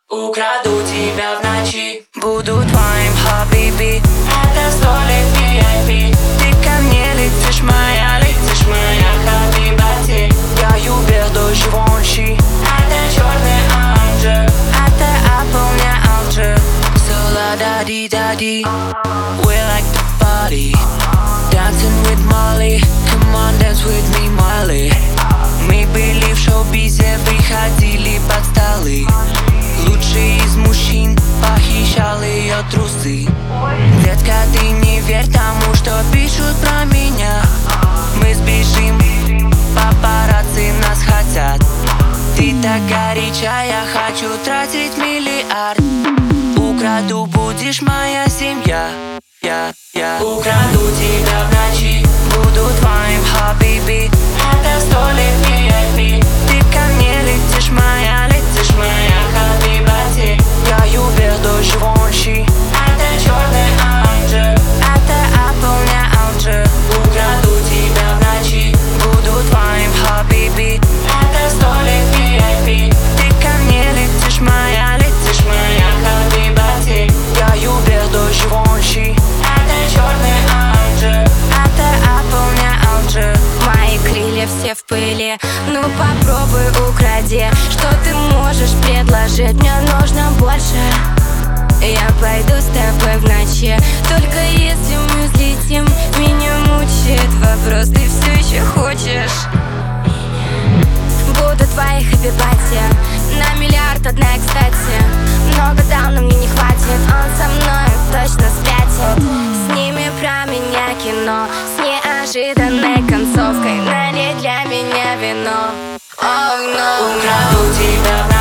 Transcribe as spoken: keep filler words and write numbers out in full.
Украду тебя в ночи, буду твоим хабиби. Это столик ви ай пи. Ты ко мне летишь, моя, летишь, моя хабибати. Я Uber дождь вончи. Это черный анджел, это Apple, не Alger. So la da di da di. We like to party, dancing with Molly. Come on, dance with me, Molly. Мы были в шоу-бизе, приходили под столы. Лучший из мужчин похищал ее трусы. Детка, ты не верь тому, что пишут про меня. Мы сбежим, папарацци нас хотят. Ты так горячая, я хочу тратить миллиард. Украду, будешь моя семья. Я, я украду тебя в ночи, буду твоим хабиби. Это столик ви ай пи. Ты ко мне летишь, моя, летишь, моя хабибати. Я Uber дождь вончи. Это черный анджел, это Apple, не Alger. Украду тебя в ночи, буду твоим хабиби. Это столик ви ай пи. Ты ко мне летишь, моя, летишь, моя хабибати. Я Uber дождь вончи. Это черный анджел, это Apple, не Alger. Мои крылья все в пыли, ну попробуй укради. Что ты можешь предложить, мне нужно больше. Я пойду с тобой в ночи, только если мы взлетим. Меня мучает вопрос, ты все еще хочешь? Буду твоей хабибати, на миллиард одна, кстати. Много дал, но мне не хватит, он со мной точно спятит. Сними про меня кино с неожиданной концовкой. Налей для меня вино. Oh, no. Украду тебя в